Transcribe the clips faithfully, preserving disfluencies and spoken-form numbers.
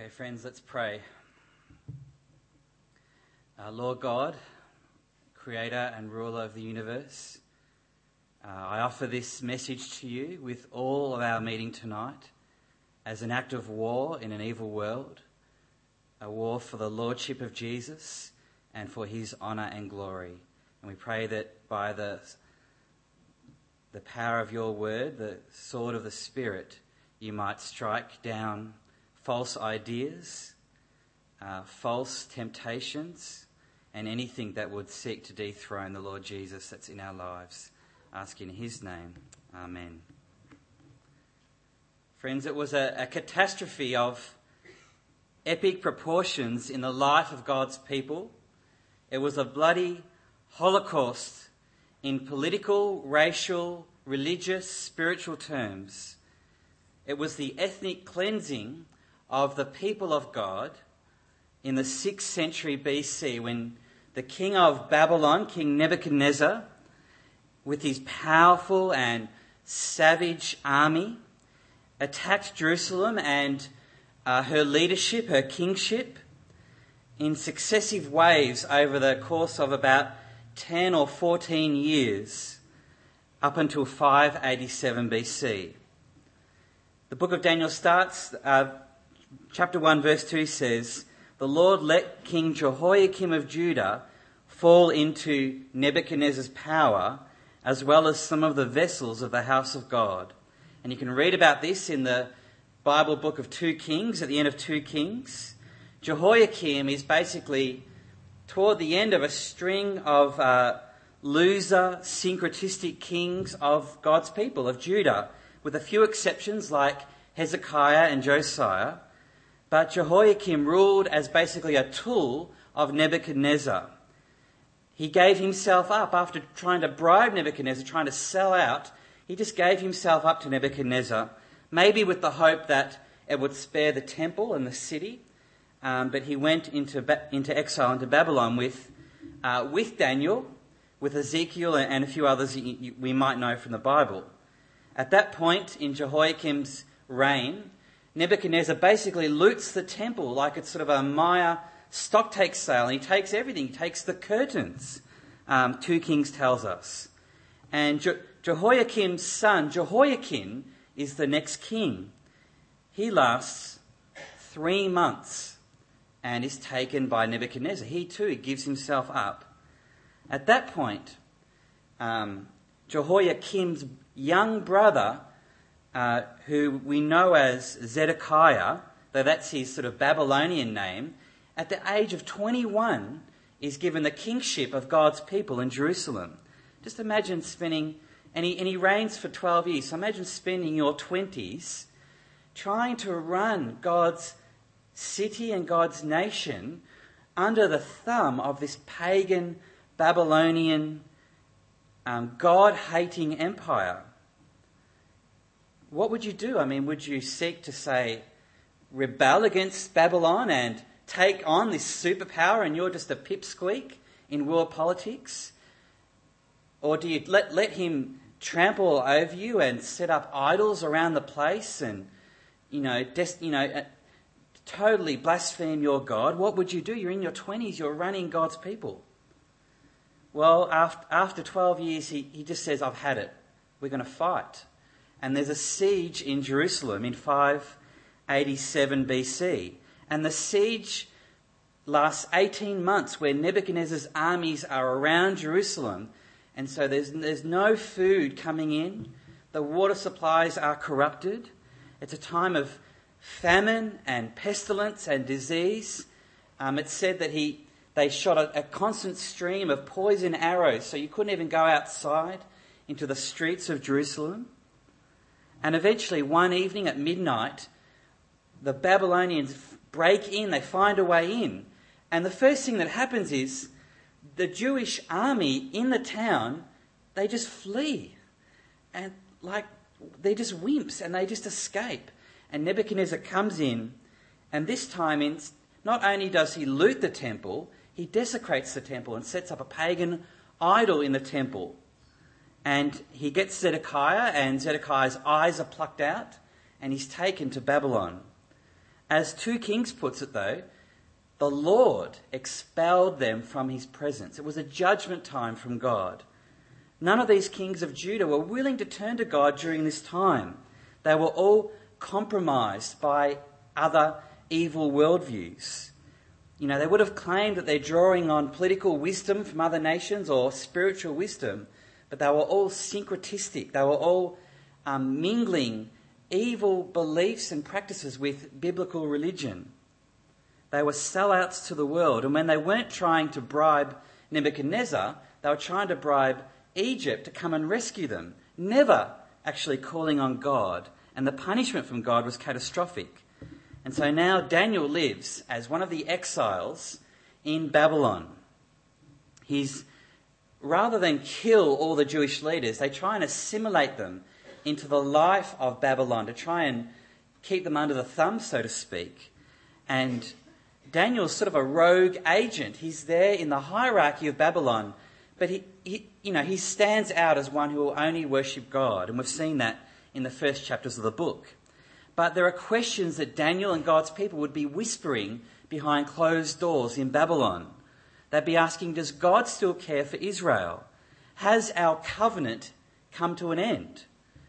Okay, friends, let's pray. Uh, Lord God, creator and ruler of the universe, uh, I offer this message to you with all of our meeting tonight as an act of war in an evil world, a war for the lordship of Jesus and for his honour and glory. And we pray that by the, the power of your word, the sword of the Spirit, you might strike down false ideas, uh, false temptations, and anything that would seek to dethrone the Lord Jesus that's in our lives. Ask in his name. Amen. Friends, it was a, a catastrophe of epic proportions in the life of God's people. It was a bloody holocaust in political, racial, religious, spiritual terms. It was the ethnic cleansing of the people of God in the sixth century B C, when the king of Babylon, King Nebuchadnezzar, with his powerful and savage army, attacked Jerusalem and uh, her leadership, her kingship, in successive waves over the course of about ten or fourteen years, up until five eighty-seven B C. The book of Daniel starts, uh, chapter one, verse two says, "The Lord let King Jehoiakim of Judah fall into Nebuchadnezzar's power, as well as some of the vessels of the house of God." And you can read about this in the Bible book of two Kings, at the end of two Kings. Jehoiakim is basically toward the end of a string of uh, loser, syncretistic kings of God's people, of Judah, with a few exceptions like Hezekiah and Josiah. But Jehoiakim ruled as basically a tool of Nebuchadnezzar. He gave himself up after trying to bribe Nebuchadnezzar, trying to sell out. He just gave himself up to Nebuchadnezzar, maybe with the hope that it would spare the temple and the city. Um, but he went into ba- into exile into Babylon with uh, with Daniel, with Ezekiel, and a few others we might know from the Bible. At that point in Jehoiakim's reign, Nebuchadnezzar basically loots the temple like it's sort of a Maya stocktake sale, and he takes everything. He takes the curtains, um, two Kings tells us. And Je- Jehoiakim's son, Jehoiakim, is the next king. He lasts three months and is taken by Nebuchadnezzar. He too gives himself up. At that point, um, Jehoiakim's young brother, uh, who we know as Zedekiah, though that's his sort of Babylonian name, at the age of twenty-one is given the kingship of God's people in Jerusalem. Just imagine spending, and he, and he reigns for twelve years, so imagine spending your twenties trying to run God's city and God's nation under the thumb of this pagan, Babylonian, um, God-hating empire. What would you do? I mean, would you seek to, say, rebel against Babylon and take on this superpower and you're just a pipsqueak in world politics? Or do you let, let him trample over you and set up idols around the place and, you know, des- you know, uh, totally blaspheme your God? What would you do? You're in your twenties, you're running God's people. Well, after, after twelve years, he, he just says, I've had it. We're going to fight. And there's a siege in Jerusalem in five eighty-seven B C. And the siege lasts eighteen months, where Nebuchadnezzar's armies are around Jerusalem. And so there's, there's no food coming in. The water supplies are corrupted. It's a time of famine and pestilence and disease. Um, it's said that he they shot a, a constant stream of poison arrows, so you couldn't even go outside into the streets of Jerusalem. And eventually, one evening at midnight, the Babylonians break in, they find a way in. And the first thing that happens is the Jewish army in the town, they just flee. And like, they're just wimps and they just escape. And Nebuchadnezzar comes in, and this time, in, not only does he loot the temple, he desecrates the temple and sets up a pagan idol in the temple. And he gets Zedekiah, and Zedekiah's eyes are plucked out, and he's taken to Babylon. As two Kings puts it though, the Lord expelled them from his presence. It was a judgment time from God. None of these kings of Judah were willing to turn to God during this time. They were all compromised by other evil worldviews. You know, they would have claimed that they're drawing on political wisdom from other nations or spiritual wisdom, but they were all syncretistic. They were all um, mingling evil beliefs and practices with biblical religion. They were sellouts to the world, and when they weren't trying to bribe Nebuchadnezzar, they were trying to bribe Egypt to come and rescue them, never actually calling on God, and the punishment from God was catastrophic. And so now Daniel lives as one of the exiles in Babylon. He's, rather than kill all the Jewish leaders, they try and assimilate them into the life of Babylon to try and keep them under the thumb, so to speak. And Daniel's sort of a rogue agent. He's there in the hierarchy of Babylon, but he, he, you know, he stands out as one who will only worship God, and we've seen that in the first chapters of the book. But there are questions that Daniel and God's people would be whispering behind closed doors in Babylon. They'd be asking, does God still care for Israel? Has our covenant come to an end?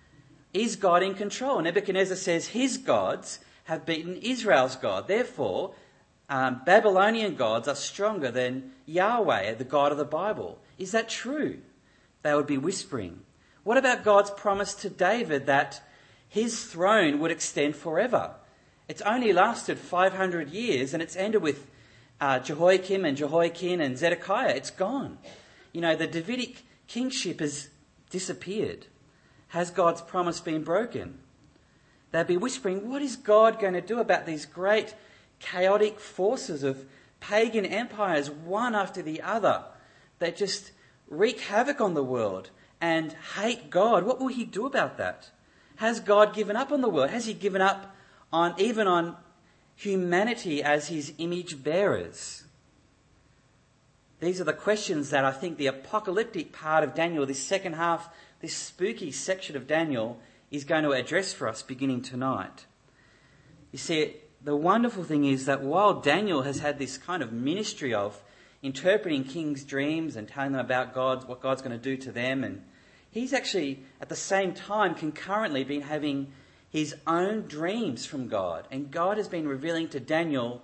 Is God in control? Nebuchadnezzar says his gods have beaten Israel's God. Therefore, um, Babylonian gods are stronger than Yahweh, the God of the Bible. Is that true? They would be whispering. What about God's promise to David that his throne would extend forever? It's only lasted five hundred years, and it's ended with uh, Jehoiakim and Jehoiakim and Zedekiah. It's gone. You know, the Davidic kingship has disappeared. Has God's promise been broken? They'd be whispering, what is God going to do about these great chaotic forces of pagan empires, one after the other, that just wreak havoc on the world and hate God? What will he do about that? Has God given up on the world? Has he given up on even on humanity as his image bearers? These are the questions that I think the apocalyptic part of Daniel, this second half, this spooky section of Daniel, is going to address for us beginning tonight. You see, the wonderful thing is that while Daniel has had this kind of ministry of interpreting kings' dreams and telling them about God, what God's going to do to them, and he's actually, at the same time, concurrently been having his own dreams from God. And God has been revealing to Daniel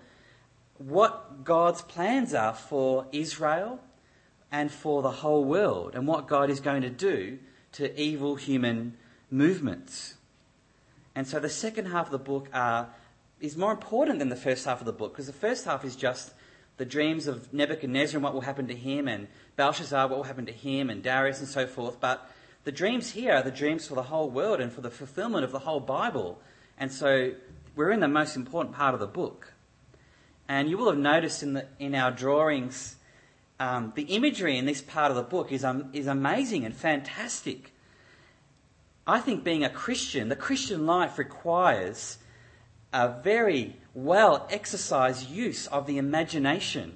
what God's plans are for Israel and for the whole world, and what God is going to do to evil human movements. And so the second half of the book are, is more important than the first half of the book, because the first half is just the dreams of Nebuchadnezzar and what will happen to him, and Belshazzar, what will happen to him, and Darius and so forth. But the dreams here are the dreams for the whole world and for the fulfillment of the whole Bible. And so we're in the most important part of the book. And you will have noticed in the in our drawings, um, the imagery in this part of the book is um, is amazing and fantastic. I think being a Christian, the Christian life requires a very well exercised use of the imagination.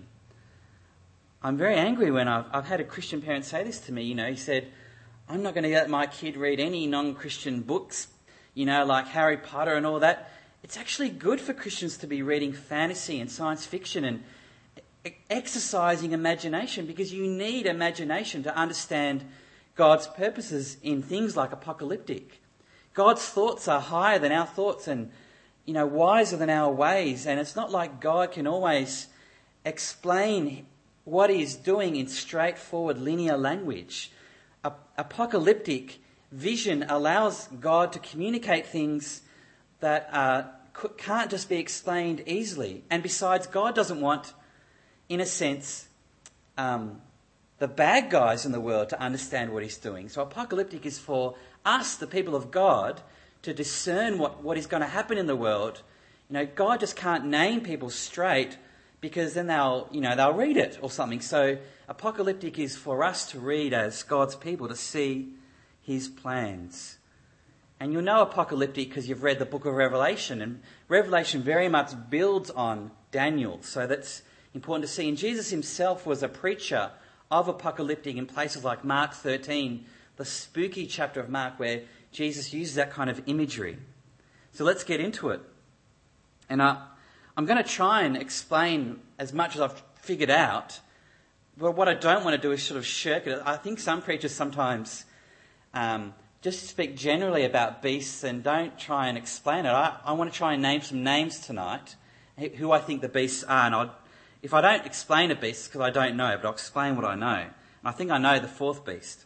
I'm very angry when I've, I've had a Christian parent say this to me. You know, he said, I'm not going to let my kid read any non-Christian books, you know, like Harry Potter and all that. It's actually good for Christians to be reading fantasy and science fiction and exercising imagination, because you need imagination to understand God's purposes in things like apocalyptic. God's thoughts are higher than our thoughts and, you know, wiser than our ways. And it's not like God can always explain what he's doing in straightforward linear language. A- apocalyptic vision allows God to communicate things that uh, can't just be explained easily. And besides, God doesn't want, in a sense, um, the bad guys in the world to understand what he's doing. So apocalyptic is for us, the people of God, to discern what, what is going to happen in the world. You know, God just can't name people straight, because then they'll, you know, they'll read it or something. So apocalyptic is for us to read as God's people, to see his plans. And you'll know apocalyptic because you've read the book of Revelation, and Revelation very much builds on Daniel. So that's important to see. And Jesus himself was a preacher of apocalyptic in places like Mark thirteen, the spooky chapter of Mark where Jesus uses that kind of imagery. So let's get into it. And I, I'm going to try and explain as much as I've figured out, but what I don't want to do is sort of shirk it. I think some preachers sometimes um, just speak generally about beasts and don't try and explain it. I, I want to try and name some names tonight, who I think the beasts are. And I'd, if I don't explain a beast, it's because I don't know, but I'll explain what I know. And I think I know the fourth beast.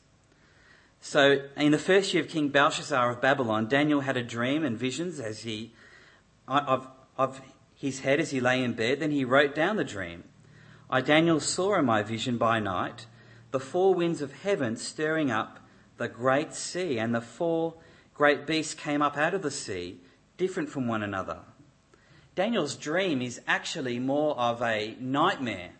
So in the first year of King Belshazzar of Babylon, Daniel had a dream and visions as he of, of his head as he lay in bed. Then he wrote down the dream. I, Daniel, saw in my vision by night the four winds of heaven stirring up the great sea, and the four great beasts came up out of the sea, different from one another. Daniel's dream is actually more of a nightmare.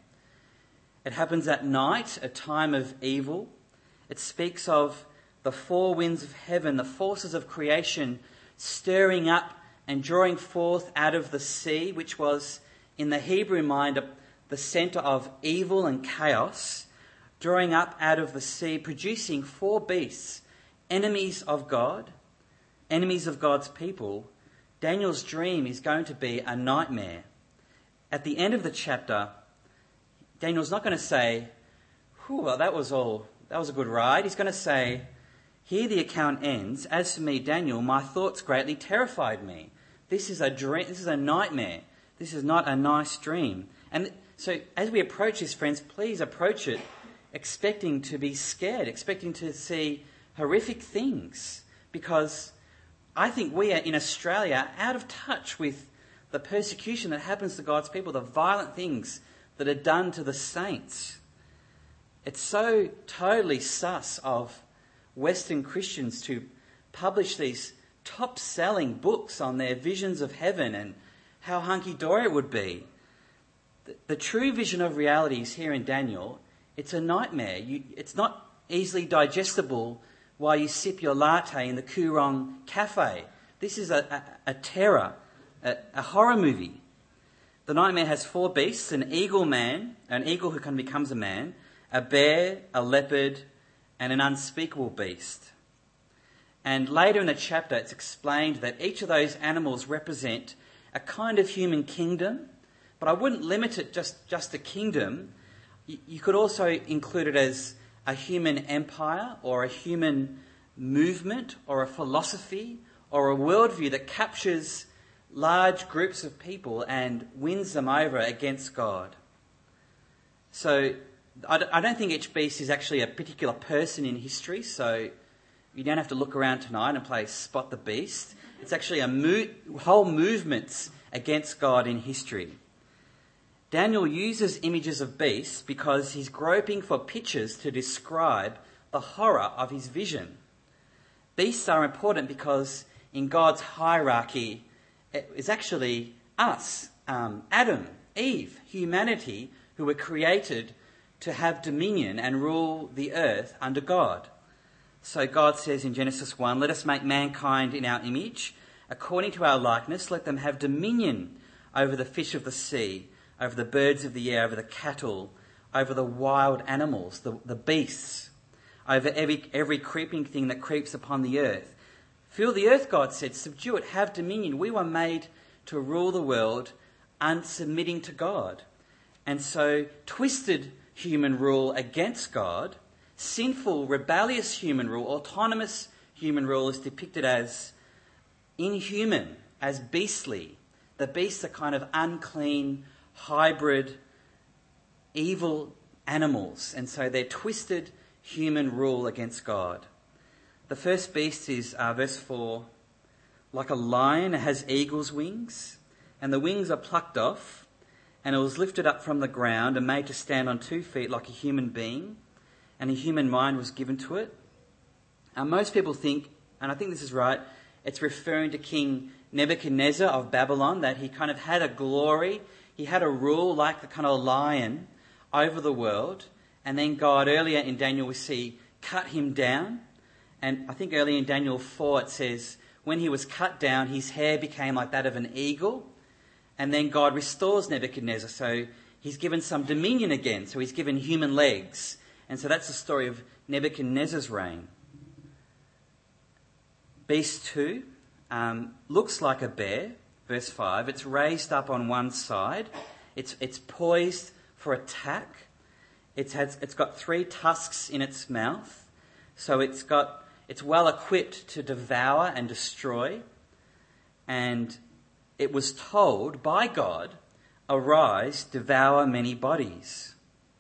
It happens at night, a time of evil. It speaks of the four winds of heaven, the forces of creation stirring up and drawing forth out of the sea, which was in the Hebrew mind the centre of evil and chaos, drawing up out of the sea, producing four beasts, enemies of God, enemies of God's people. Daniel's dream is going to be a nightmare. At the end of the chapter, Daniel's not going to say, "Whew, well, that was all, that was a good ride." He's going to say, "Here the account ends. As for me, Daniel, my thoughts greatly terrified me. This is a dream. This is a nightmare. This is not a nice dream." And so as we approach this, friends, please approach it expecting to be scared, expecting to see horrific things, because I think we are in Australia out of touch with the persecution that happens to God's people, the violent things that are done to the saints. It's so totally sus of Western Christians to publish these top-selling books on their visions of heaven and how hunky-dory it would be. The, the true vision of reality is here in Daniel. It's a nightmare. You, it's not easily digestible while you sip your latte in the Coorong Cafe. This is a, a, a terror, a, a horror movie. The nightmare has four beasts: an eagle man, an eagle who kind of becomes a man, a bear, a leopard, and an unspeakable beast. And later in the chapter, it's explained that each of those animals represent a kind of human kingdom, but I wouldn't limit it just, just a kingdom. You, you could also include it as a human empire or a human movement or a philosophy or a worldview that captures large groups of people and wins them over against God. So I don't think each beast is actually a particular person in history, so you don't have to look around tonight and play Spot the Beast. It's actually a mo- whole movements against God in history. Daniel uses images of beasts because he's groping for pictures to describe the horror of his vision. Beasts are important because in God's hierarchy, it's actually us, um, Adam, Eve, humanity, who were created to have dominion and rule the earth under God. So God says in Genesis one, "Let us make mankind in our image, according to our likeness. Let them have dominion over the fish of the sea, over the birds of the air, over the cattle, over the wild animals, the, the beasts, over every, every creeping thing that creeps upon the earth. Fill the earth," God said, "subdue it, have dominion." We were made to rule the world unsubmitting to God. And so twisted human rule against God, sinful, rebellious human rule, autonomous human rule is depicted as inhuman, as beastly. The beasts are kind of unclean, hybrid, evil animals, and so they're twisted human rule against God. The first beast is, uh, verse four, like a lion, it has eagle's wings, and the wings are plucked off, and it was lifted up from the ground and made to stand on two feet like a human being, and a human mind was given to it. And most people think, and I think this is right, it's referring to King Nebuchadnezzar of Babylon, that he kind of had a glory, he had a rule like the kind of lion over the world, and then God, earlier in Daniel we see, cut him down. And I think earlier in Daniel four it says, when he was cut down, his hair became like that of an eagle. And then God restores Nebuchadnezzar, so he's given some dominion again. So he's given human legs. And so that's the story of Nebuchadnezzar's reign. Beast two um, looks like a bear, verse five. It's raised up on one side. It's, it's poised for attack. It's, has, it's got three tusks in its mouth. So it's got, it's well equipped to devour and destroy. And it was told by God, arise, devour many bodies.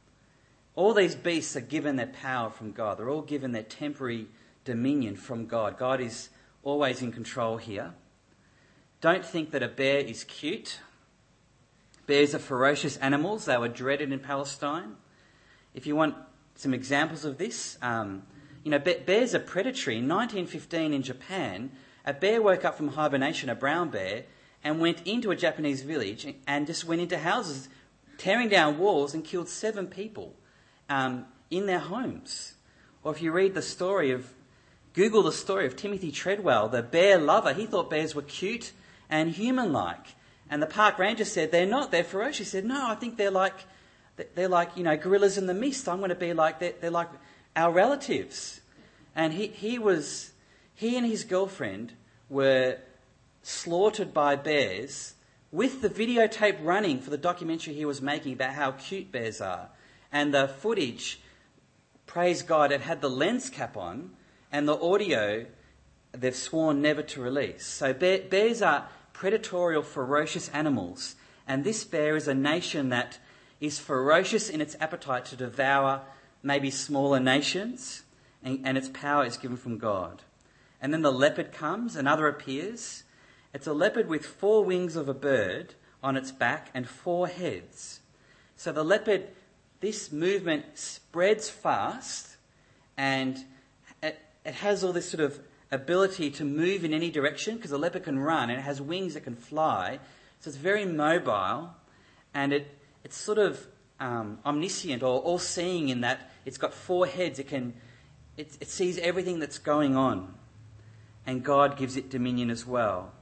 All these beasts are given their power from God. They're all given their temporary dominion from God. God is always in control here. Don't think that a bear is cute. Bears are ferocious animals. They were dreaded in Palestine. If you want some examples of this, um, you know, bears are predatory. In nineteen fifteen in Japan, a bear woke up from hibernation, a brown bear, and went into a Japanese village and just went into houses, tearing down walls and killed seven people um, in their homes. Or if you read the story of, Google the story of Timothy Treadwell, the bear lover. He thought bears were cute and human-like. And the park ranger said, they're not, they're ferocious. He said, no, I think they're like, they're like, you know, gorillas in the mist. I'm going to be like, they're, they're like our relatives. And he, he was, he and his girlfriend were slaughtered by bears with the videotape running for the documentary he was making about how cute bears are. And the footage, praise God, it had the lens cap on, and the audio they've sworn never to release. So bear, bears are predatory, ferocious animals. And this bear is a nation that is ferocious in its appetite to devour maybe smaller nations, and, and its power is given from God. And then the leopard comes, another appears. It's a leopard with four wings of a bird on its back and four heads. So the leopard, this movement spreads fast, and it, it has all this sort of ability to move in any direction because the leopard can run and it has wings that can fly. So it's very mobile, and it it's sort of um, omniscient or all-seeing in that it's got four heads. It can it, it sees everything that's going on, and God gives it dominion as well.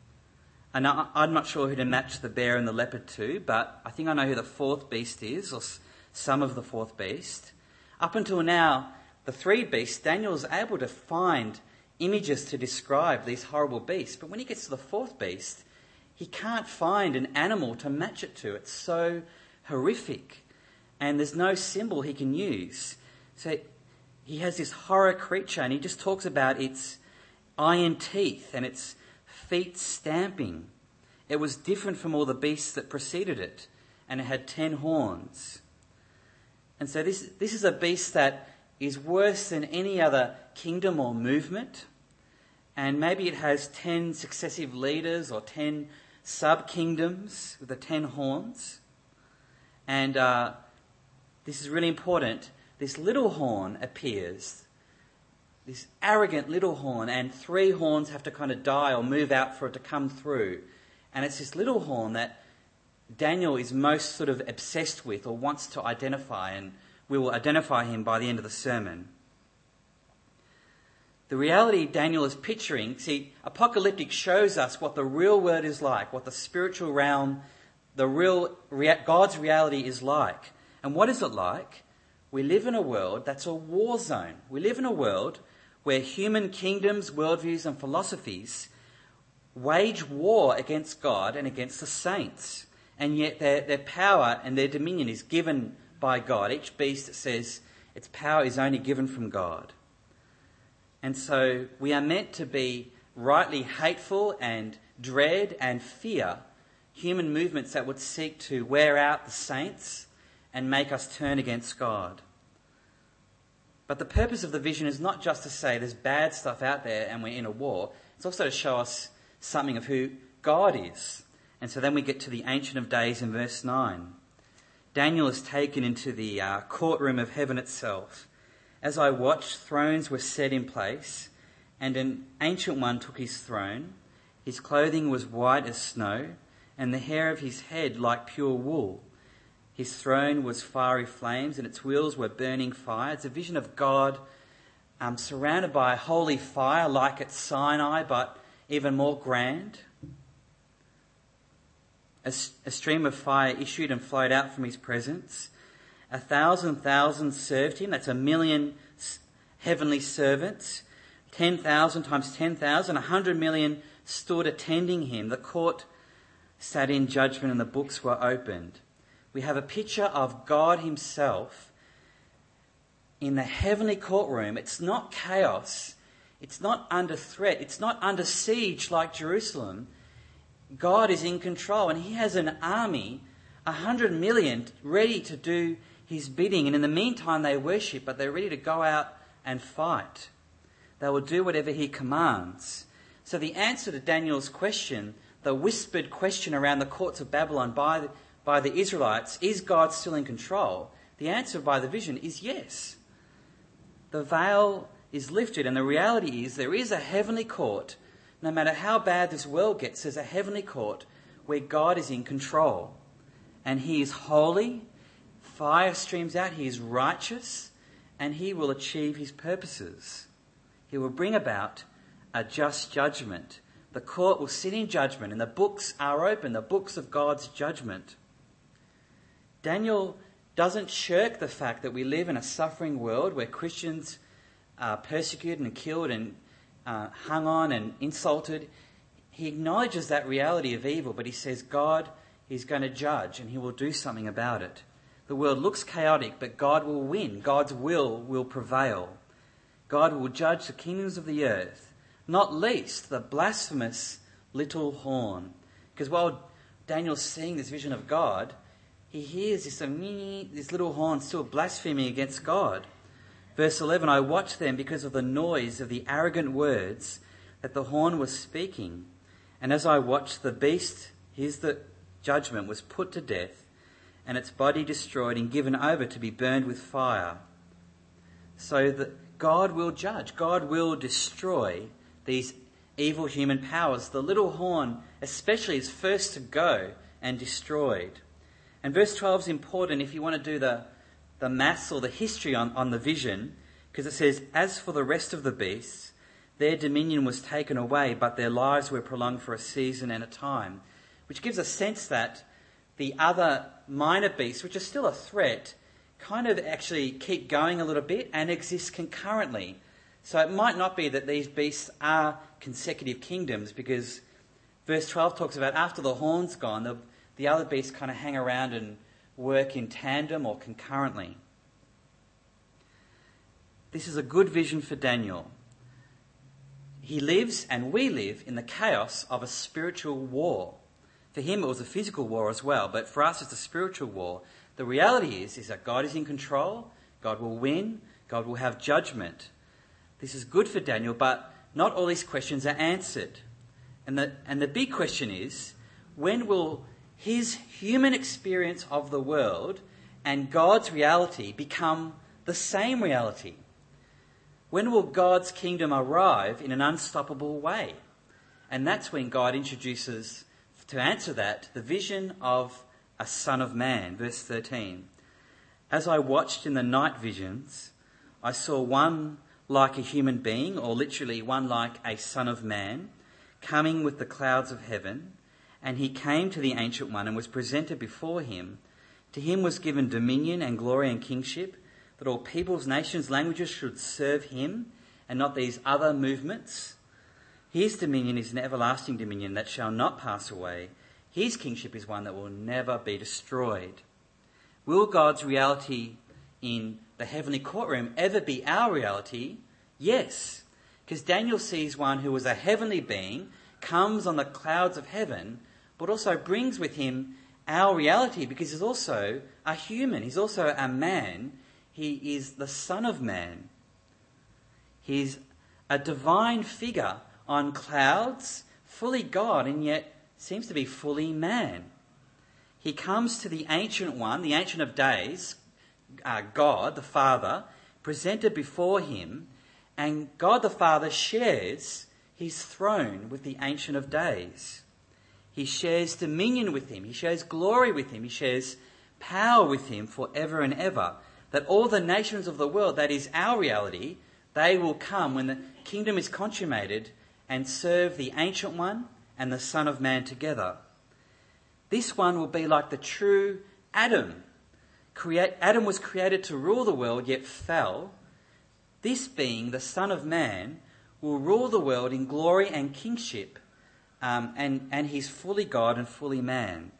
And I, I'm not sure who to match the bear and the leopard to, but I think I know who the fourth beast is, or some of the fourth beast. Up until now, the three beasts, Daniel's able to find images to describe these horrible beasts. But when he gets to the fourth beast, he can't find an animal to match it to. It's so horrific. And there's no symbol he can use. So he has this horror creature, and he just talks about its iron teeth and its feet stamping. It was different from all the beasts that preceded it, and it had ten horns. And so this, this is a beast that is worse than any other kingdom or movement. And maybe it has ten successive leaders or ten sub-kingdoms with the ten horns. And uh, this is really important. This little horn appears, this arrogant little horn, and three horns have to kind of die or move out for it to come through. And it's this little horn that Daniel is most sort of obsessed with or wants to identify, and we will identify him by the end of the sermon. The reality Daniel is picturing, see, apocalyptic shows us what the real world is like, what the spiritual realm, the real God's reality is like. And what is it like? We live in a world that's a war zone. We live in a world where human kingdoms, worldviews and philosophies wage war against God and against the saints. And yet their, their power and their dominion is given by God. Each beast, it says, its power is only given from God. And so we are meant to be rightly hateful and dread and fear human movements that would seek to wear out the saints and make us turn against God. But the purpose of the vision is not just to say there's bad stuff out there and we're in a war. It's also to show us something of who God is. And so then we get to the Ancient of Days in verse nine. Daniel is taken into the uh, courtroom of heaven itself. As I watched, thrones were set in place, and an ancient one took his throne. His clothing was white as snow, and the hair of his head like pure wool. His throne was fiery flames, and its wheels were burning fire. It's a vision of God um, surrounded by holy fire, like at Sinai, but even more grand. A, a stream of fire issued and flowed out from his presence. A thousand thousands served him. That's a million heavenly servants. Ten thousand times ten thousand. A hundred million stood attending him. The court sat in judgment and the books were opened. We have a picture of God himself in the heavenly courtroom. It's not chaos. It's not under threat. It's not under siege like Jerusalem. God is in control and he has an army, a hundred million, ready to do his bidding. And in the meantime, they worship, but they're ready to go out and fight. They will do whatever he commands. So the answer to Daniel's question, the whispered question around the courts of Babylon by the, by the Israelites, is God still in control? The answer by the vision is yes. The veil is lifted, and the reality is there is a heavenly court. No matter how bad this world gets, there's a heavenly court where God is in control. And he is holy, fire streams out, he is righteous, and he will achieve his purposes. He will bring about a just judgment. The court will sit in judgment, and the books are open, the books of God's judgment. Daniel doesn't shirk the fact that we live in a suffering world where Christians are persecuted and killed and uh, hung on and insulted. He acknowledges that reality of evil, but he says God is going to judge and he will do something about it. The world looks chaotic, but God will win. God's will will prevail. God will judge the kingdoms of the earth, not least the blasphemous little horn. Because while Daniel's seeing this vision of God, he hears this, this little horn still blaspheming against God. Verse eleven, I watched them because of the noise of the arrogant words that the horn was speaking. And as I watched, the beast, here's the judgment, was put to death, and its body destroyed and given over to be burned with fire. So that God will judge, God will destroy these evil human powers. The little horn especially is first to go and destroyed. And verse twelve is important if you want to do the, the maths or the history on, on the vision, because it says, as for the rest of the beasts, their dominion was taken away, but their lives were prolonged for a season and a time, which gives a sense that the other minor beasts, which are still a threat, kind of actually keep going a little bit and exist concurrently. So it might not be that these beasts are consecutive kingdoms, because verse twelve talks about after the horn's gone, the The other beasts kind of hang around and work in tandem or concurrently. This is a good vision for Daniel. He lives, and we live, in the chaos of a spiritual war. For him it was a physical war as well, but for us it's a spiritual war. The reality is, is that God is in control, God will win, God will have judgment. This is good for Daniel, but not all these questions are answered. And the, and the big question is, when will his human experience of the world and God's reality become the same reality? When will God's kingdom arrive in an unstoppable way? And that's when God introduces, to answer that, the vision of a Son of Man. Verse thirteen. As I watched in the night visions, I saw one like a human being, or literally one like a Son of Man, coming with the clouds of heaven. And he came to the Ancient One and was presented before him. To him was given dominion and glory and kingship, that all peoples, nations, languages should serve him, and not these other movements. His dominion is an everlasting dominion that shall not pass away. His kingship is one that will never be destroyed. Will God's reality in the heavenly courtroom ever be our reality? Yes, because Daniel sees one who was a heavenly being, comes on the clouds of heaven, but also brings with him our reality, because he's also a human. He's also a man. He is the Son of Man. He's a divine figure on clouds, fully God, and yet seems to be fully man. He comes to the Ancient One, the Ancient of Days, uh, God, the Father, presented before him, and God the Father shares his throne with the Ancient of Days. He shares dominion with him. He shares glory with him. He shares power with him forever and ever. That all the nations of the world, that is our reality, they will come when the kingdom is consummated and serve the Ancient One and the Son of Man together. This one will be like the true Adam. Create, Adam was created to rule the world, yet fell. This being, the Son of Man, will rule the world in glory and kingship, um, and, and he's fully God and fully man.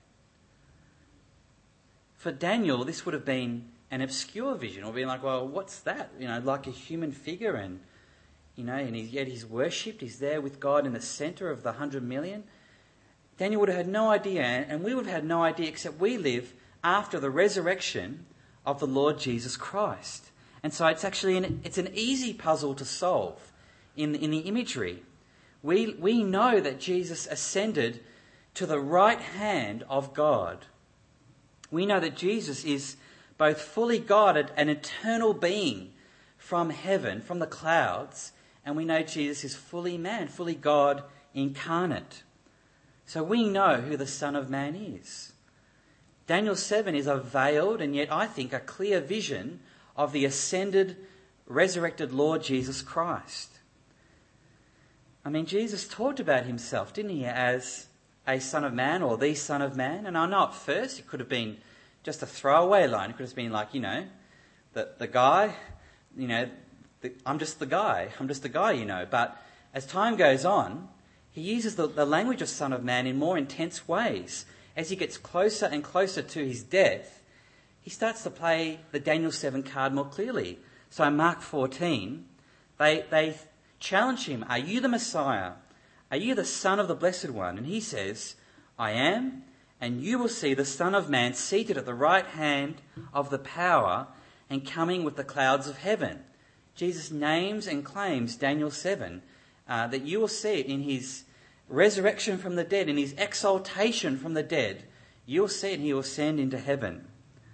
For Daniel, this would have been an obscure vision, or being like, well, what's that? You know, like a human figure, and you know, and he's, yet he's worshipped. He's there with God in the centre of the hundred million. Daniel would have had no idea, and we would have had no idea, except we live after the resurrection of the Lord Jesus Christ. And so it's actually an, it's an easy puzzle to solve in, in the imagery. We, we know that Jesus ascended to the right hand of God. We know that Jesus is both fully God, an eternal being from heaven, from the clouds, and we know Jesus is fully man, fully God incarnate. So we know who the Son of Man is. Daniel seven is a veiled and yet I think a clear vision of the ascended, resurrected Lord Jesus Christ. I mean, Jesus talked about himself, didn't he, as a Son of Man or the Son of Man? And I know at first it could have been just a throwaway line. It could have been like, you know, the, the guy, you know, the, I'm just the guy. I'm just the guy, you know. But as time goes on, he uses the, the language of Son of Man in more intense ways. As he gets closer and closer to his death, he starts to play the Daniel seven card more clearly. So in Mark fourteen, they, they challenge him, are you the Messiah? Are you the Son of the Blessed One? And he says, I am, and you will see the Son of Man seated at the right hand of the power and coming with the clouds of heaven. Jesus names and claims Daniel seven, uh, that you will see it in his resurrection from the dead, in his exaltation from the dead. You'll see it and he will ascend into heaven.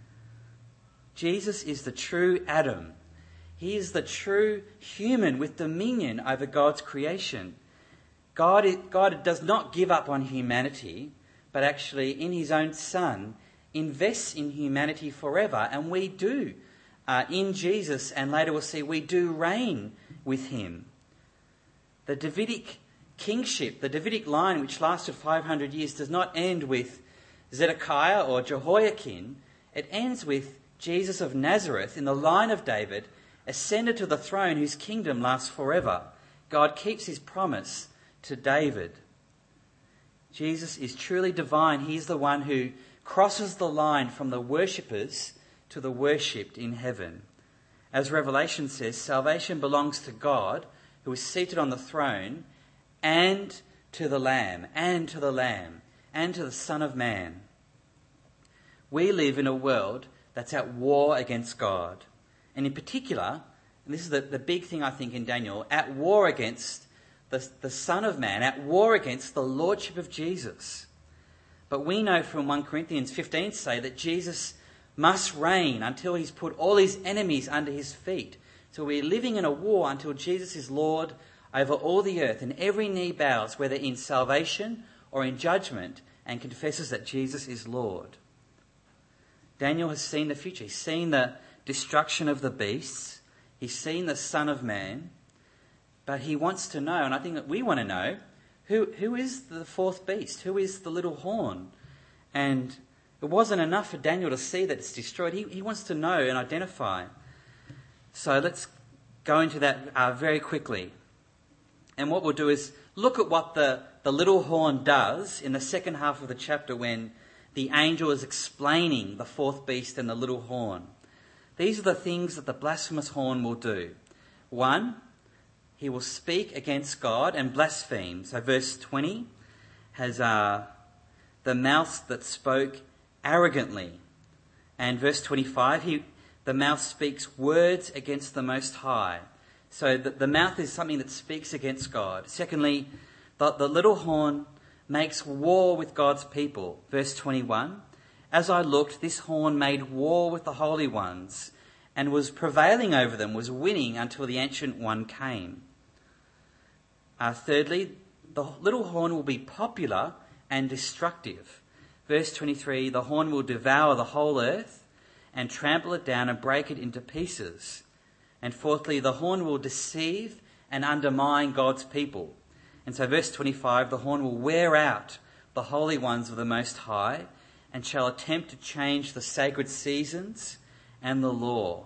Jesus is the true Adam. He is the true human with dominion over God's creation. God, is, God does not give up on humanity, but actually in his own Son invests in humanity forever. And we do uh, in Jesus, and later we'll see we do reign with him. The Davidic kingship, the Davidic line which lasted five hundred years, does not end with Zedekiah or Jehoiakim. It ends with Jesus of Nazareth in the line of David, ascended to the throne whose kingdom lasts forever. God keeps his promise to David. Jesus is truly divine. He is the one who crosses the line from the worshippers to the worshipped in heaven. As Revelation says, salvation belongs to God, who is seated on the throne, and to the Lamb, and to the Lamb, and to the Son of Man. We live in a world that's at war against God. And in particular, and this is the, the big thing I think in Daniel, at war against the, the Son of Man, at war against the Lordship of Jesus. But we know from First Corinthians fifteen say that Jesus must reign until he's put all his enemies under his feet. So we're living in a war until Jesus is Lord over all the earth, and every knee bows, whether in salvation or in judgment, and confesses that Jesus is Lord. Daniel has seen the future. He's seen the destruction of the beasts. He's seen the Son of Man. But he wants to know, and I think that we want to know, who, who is the fourth beast? Who is the little horn? And it wasn't enough for Daniel to see that it's destroyed. He, he wants to know and identify. So let's go into that uh, very quickly. And what we'll do is look at what the, the little horn does in the second half of the chapter when the angel is explaining the fourth beast and the little horn. These are the things that the blasphemous horn will do. One, he will speak against God and blaspheme. So verse twenty has uh, the mouth that spoke arrogantly. And verse twenty-five, he, the mouth speaks words against the Most High. So the, the mouth is something that speaks against God. Secondly, the, the little horn makes war with God's people. Verse twenty-one, as I looked, this horn made war with the holy ones and was prevailing over them, was winning until the Ancient One came. Uh, thirdly, the little horn will be popular and destructive. Verse twenty-three, the horn will devour the whole earth and trample it down and break it into pieces. And fourthly, the horn will deceive and undermine God's people. And so verse twenty-five, the horn will wear out the holy ones of the Most High and shall attempt to change the sacred seasons and the law.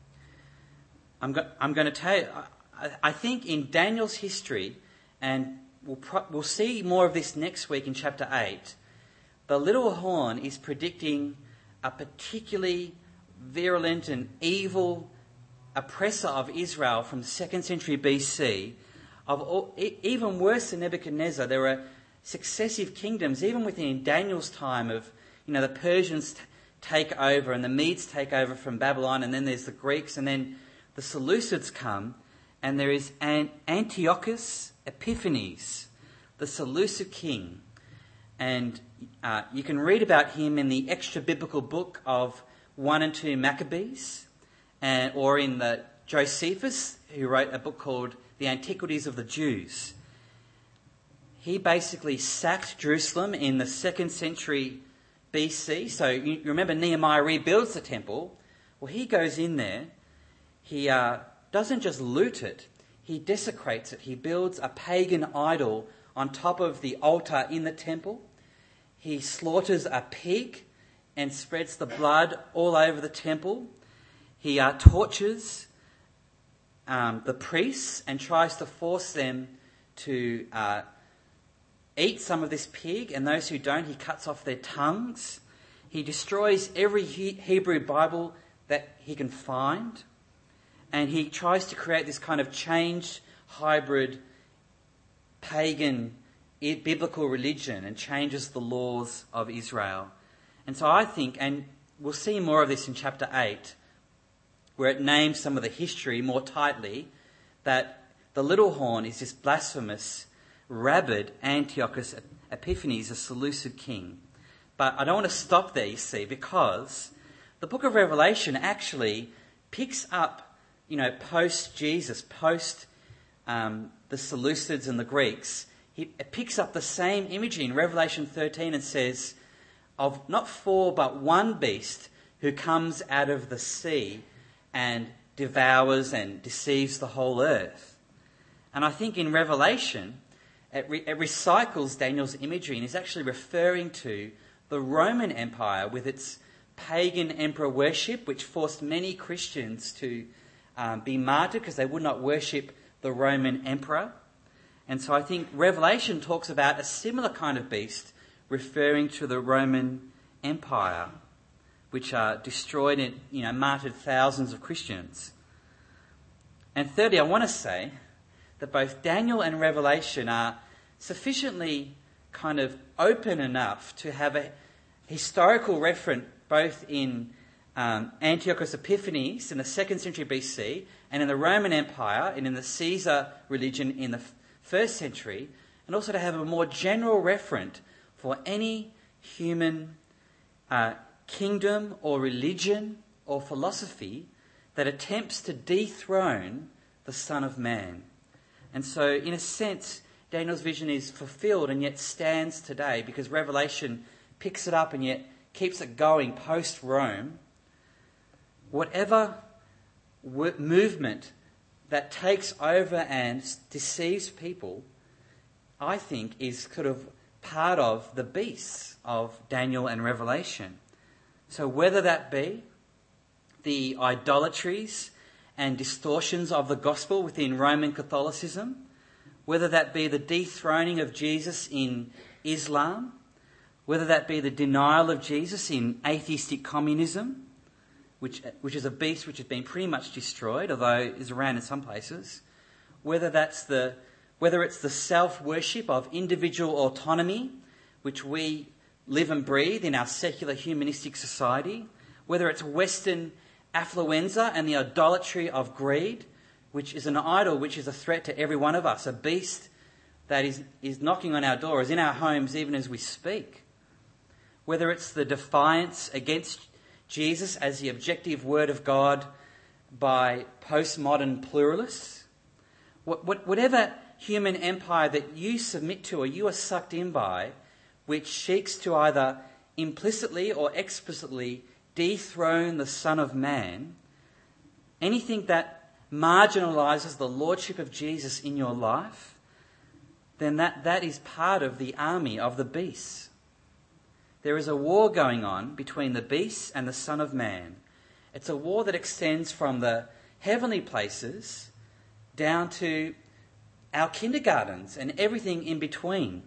I'm, go- I'm going to tell you, I, I think in Daniel's history and we'll, pro- we'll see more of this next week in chapter eight, the little horn is predicting a particularly virulent and evil oppressor of Israel from the second century B C, of all, e- even worse than Nebuchadnezzar. There were successive kingdoms, even within Daniel's time, of, you know, the Persians t- take over and the Medes take over from Babylon, and then there's the Greeks, and then the Seleucids come, and there is an Antiochus Epiphanes, the Seleucid king. And uh, you can read about him in the extra-biblical book of one and two Maccabees, and, or in the Josephus, who wrote a book called The Antiquities of the Jews. He basically sacked Jerusalem in the second century B C. So you remember Nehemiah rebuilds the temple. Well, he goes in there. He uh, doesn't just loot it. He desecrates it. He builds a pagan idol on top of the altar in the temple. He slaughters a pig and spreads the blood all over the temple. He uh, tortures um, the priests and tries to force them to uh, eat some of this pig, and those who don't, he cuts off their tongues. He destroys every he- Hebrew Bible that he can find, and he tries to create this kind of changed, hybrid, pagan, biblical religion, and changes the laws of Israel. And so I think, and we'll see more of this in chapter eight, where it names some of the history more tightly, that the little horn is this blasphemous, rabid Antiochus Epiphanes, a Seleucid king. But I don't want to stop there, you see, because the book of Revelation actually picks up, you know, post-Jesus, post um, the Seleucids and the Greeks. He, it picks up the same imagery in Revelation thirteen and says, of not four but one beast who comes out of the sea and devours and deceives the whole earth. And I think in Revelation, it, re- it recycles Daniel's imagery and is actually referring to the Roman Empire with its pagan emperor worship, which forced many Christians to um, be martyred because they would not worship the Roman emperor. And so I think Revelation talks about a similar kind of beast, referring to the Roman Empire, which uh, destroyed and, you know, martyred thousands of Christians. And thirdly, I want to say that both Daniel and Revelation are sufficiently kind of open enough to have a historical reference both in um, Antiochus Epiphanes in the second century B C and in the Roman Empire and in the Caesar religion in the first century, and also to have a more general reference for any human uh, kingdom or religion or philosophy that attempts to dethrone the Son of Man. And so, in a sense, Daniel's vision is fulfilled and yet stands today because Revelation picks it up and yet keeps it going post-Rome. Whatever w- movement that takes over and deceives people, I think, is sort of part of the beasts of Daniel and Revelation. So whether that be the idolatries and distortions of the gospel within Roman Catholicism, whether that be the dethroning of Jesus in Islam, whether that be the denial of Jesus in atheistic communism, which which is a beast which has been pretty much destroyed, although is around in some places, whether that's the whether it's the self-worship of individual autonomy, which we live and breathe in our secular humanistic society, whether it's Western affluenza and the idolatry of greed, which is an idol which is a threat to every one of us, a beast that is, is knocking on our doors, in our homes even as we speak. Whether it's the defiance against Jesus as the objective word of God by postmodern pluralists, what, what, whatever human empire that you submit to or you are sucked in by, which seeks to either implicitly or explicitly dethrone the Son of Man, anything that marginalises the lordship of Jesus in your life, then that, that is part of the army of the beasts. There is a war going on between the beasts and the Son of Man. It's a war that extends from the heavenly places down to our kindergartens and everything in between.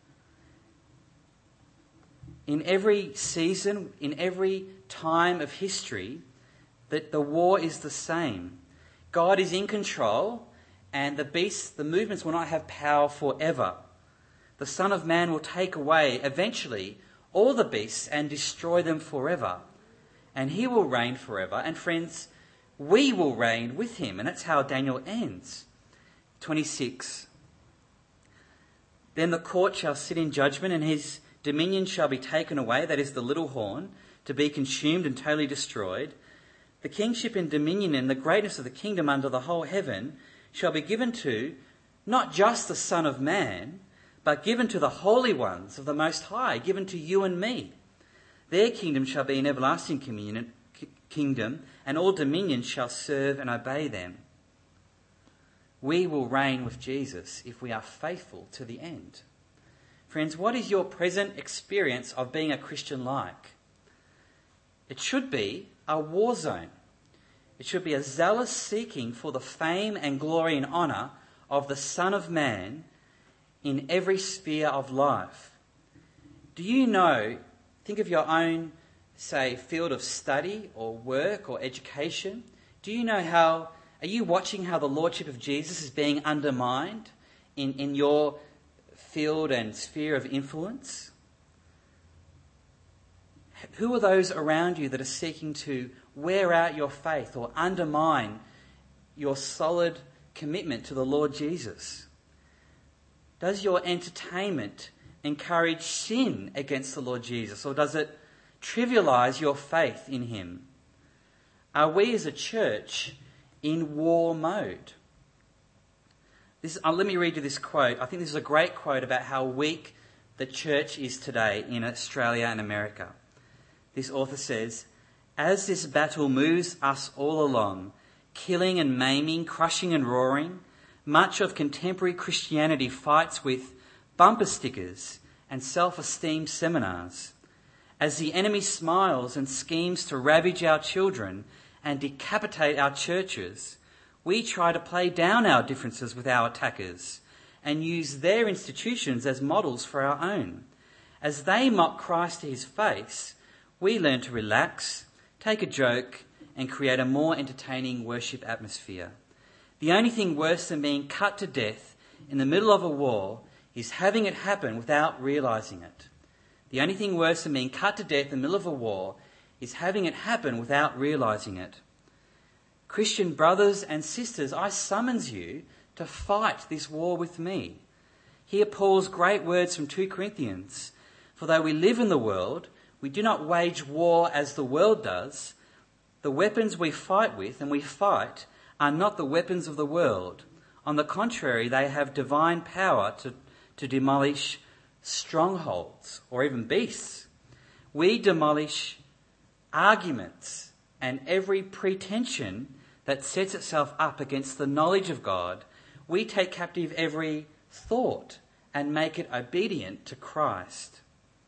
In every season, in every time of history, that the war is the same. God is in control, and the beasts, the movements will not have power forever. The Son of Man will take away, eventually, all the beasts and destroy them forever. And he will reign forever. And friends, we will reign with him. And that's how Daniel ends. twenty-six. Then the court shall sit in judgment, and his dominion shall be taken away, that is the little horn, to be consumed and totally destroyed. The kingship and dominion and the greatness of the kingdom under the whole heaven shall be given to not just the Son of Man, but given to the holy ones of the Most High, given to you and me. Their kingdom shall be an everlasting communion, kingdom, and all dominions shall serve and obey them. We will reign with Jesus if we are faithful to the end. Friends, what is your present experience of being a Christian like? It should be a war zone. It should be a zealous seeking for the fame and glory and honour of the Son of Man in every sphere of life. Do you know, think of your own, say, field of study or work or education. Do you know how, are you watching how the Lordship of Jesus is being undermined in, in your field and sphere of influence? Who are those around you that are seeking to wear out your faith or undermine your solid commitment to the Lord Jesus? Does your entertainment encourage sin against the Lord Jesus, or does it trivialise your faith in him? Are we as a church in war mode? This, uh, let me read you this quote. I think this is a great quote about how weak the church is today in Australia and America. This author says, "As this battle moves us all along, killing and maiming, crushing and roaring, much of contemporary Christianity fights with bumper stickers and self-esteem seminars. As the enemy smiles and schemes to ravage our children and decapitate our churches, we try to play down our differences with our attackers and use their institutions as models for our own. As they mock Christ to his face, we learn to relax, take a joke, and create a more entertaining worship atmosphere. The only thing worse than being cut to death in the middle of a war is having it happen without realising it. The only thing worse than being cut to death in the middle of a war is having it happen without realising it. Christian brothers and sisters, I summons you to fight this war with me. Hear Paul's great words from Second Corinthians. For though we live in the world, we do not wage war as the world does. The weapons we fight with and we fight are not the weapons of the world. On the contrary, they have divine power to, to demolish strongholds or even beasts. We demolish arguments and every pretension that sets itself up against the knowledge of God. We take captive every thought and make it obedient to Christ.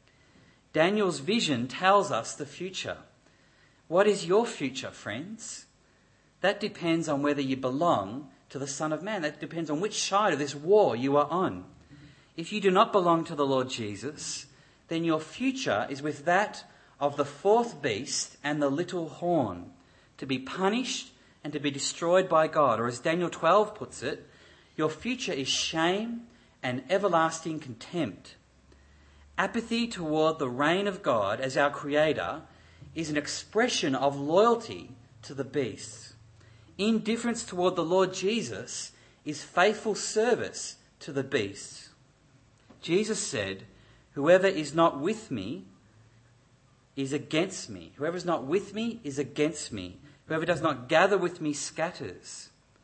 Daniel's vision tells us the future. What is your future, friends? That depends on whether you belong to the Son of Man. That depends on which side of this war you are on. If you do not belong to the Lord Jesus, then your future is with that of the fourth beast and the little horn, to be punished and to be destroyed by God. Or as Daniel twelve puts it, your future is shame and everlasting contempt. Apathy toward the reign of God as our Creator is an expression of loyalty to the beasts. Indifference toward the Lord Jesus is faithful service to the beasts. Jesus said, "Whoever is not with me is against me. Whoever is not with me is against me. Whoever does not gather with me scatters."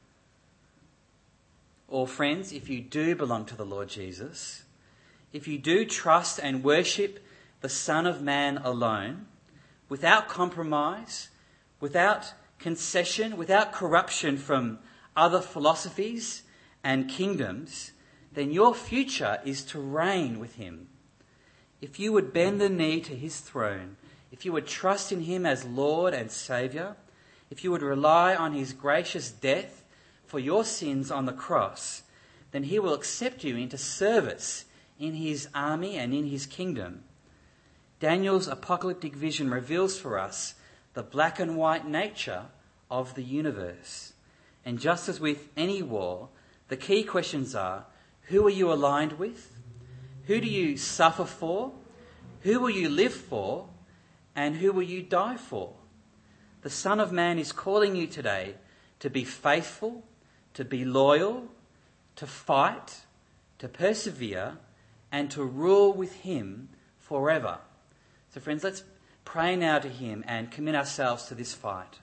Or friends, if you do belong to the Lord Jesus, if you do trust and worship the Son of Man alone, without compromise, without concession, without corruption from other philosophies and kingdoms, then your future is to reign with him. If you would bend the knee to his throne, if you would trust in him as Lord and Saviour, if you would rely on his gracious death for your sins on the cross, then he will accept you into service in his army and in his kingdom. Daniel's apocalyptic vision reveals for us the black and white nature of the universe. And just as with any war, the key questions are, who are you aligned with? Who do you suffer for? Who will you live for? And who will you die for? The Son of Man is calling you today to be faithful, to be loyal, to fight, to persevere, and to rule with him forever. So friends, let's pray now to him and commit ourselves to this fight.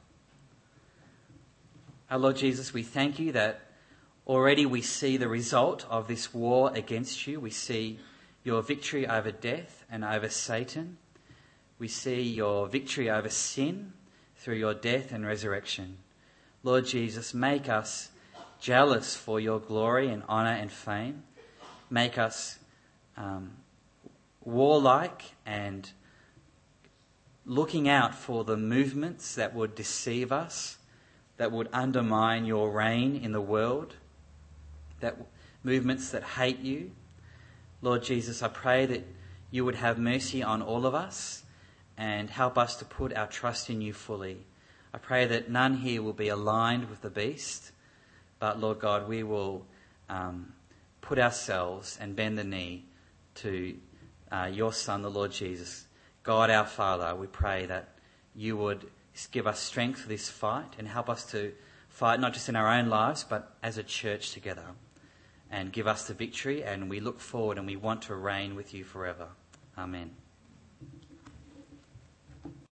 Our Lord Jesus, we thank you that already we see the result of this war against you. We see your victory over death and over Satan. We see your victory over sin through your death and resurrection. Lord Jesus, make us jealous for your glory and honour and fame. Make us um, warlike and looking out for the movements that would deceive us, that would undermine your reign in the world, that movements that hate you. Lord Jesus, I pray that you would have mercy on all of us and help us to put our trust in you fully. I pray that none here will be aligned with the beast, but Lord God, we will um, put ourselves and bend the knee to uh, your Son, the Lord Jesus. God our Father, we pray that you would give us strength for this fight and help us to fight not just in our own lives, but as a church together, and give us the victory. And we look forward and we want to reign with you forever. Amen.